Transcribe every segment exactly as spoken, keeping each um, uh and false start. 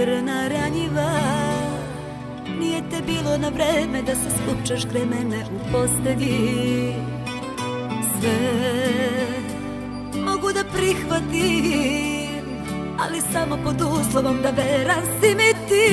crna ranjiva. Nije te bilo na vreme da se skupčaš kraj mene u postelji. Sve mogu da prihvatim, ali samo pod uslovom da veran si mi ti.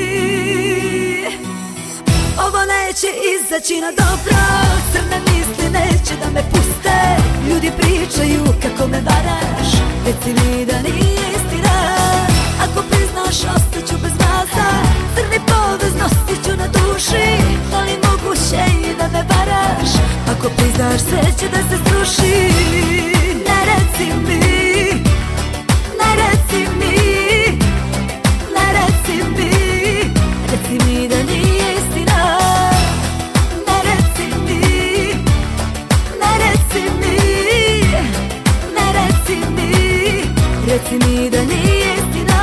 Ovo neće izaći na dobro, crne misli neće da me puste. Ljudi pričaju kako me varaš, reci mi da nije istina. Ako priznaš ostaću bez masa, crni povez nosit ću na duši. Da li moguće i da me varaš, ako priznaš sve će da se sruši. Ne reci mi, ne reci mi, ne reci mi, reci mi da nije istina. Ne reci mi, ne reci mi, ne reci mi, reci mi da nije istina.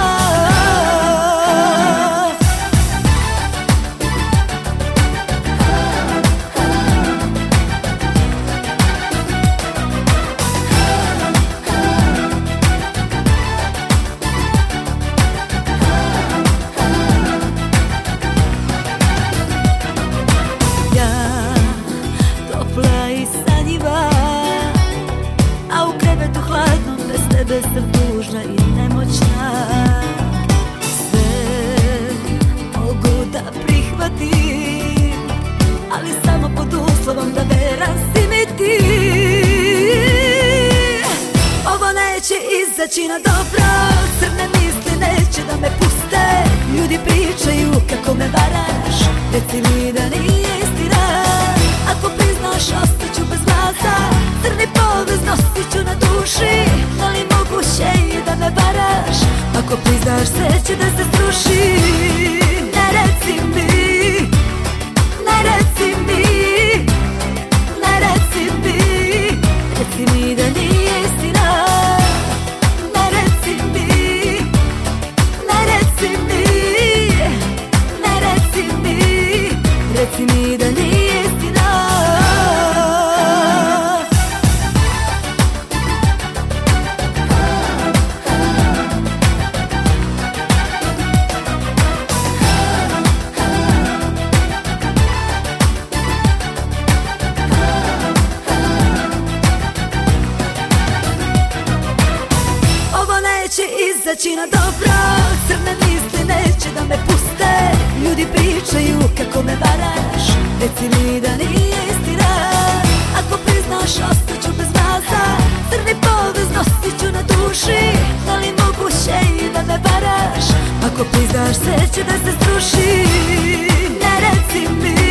Bez sam tužna i nemoćna. Sve mogu da prihvatim, ali samo pod uslovom da veran si mi ti. Ovo neće izaći na dobro, crne misli neće da me puste. Ljudi pričaju kako me varaš, reci mi da nije istina. Ako priznaš ostaću bez glasa, crni povez nosit ću na duši. Da li moguće i da me varaš, ako priznaš sve će da se sruši. Ne reci mi, ne reci mi, ne reci mi, reci mi da nije istina. Ne reci mi, ne reci mi, ne reci mi, reci mi da nije istina. Izaći na dobro, crne misli neće da me puste. Ljudi pričaju kako me varaš, reci mi da nije istina. Ako priznaš ostaću bez masa, crni povez nosit ću na duši. Da li moguće i da me varaš, ako priznaš sve će da se sruši. Ne reci mi,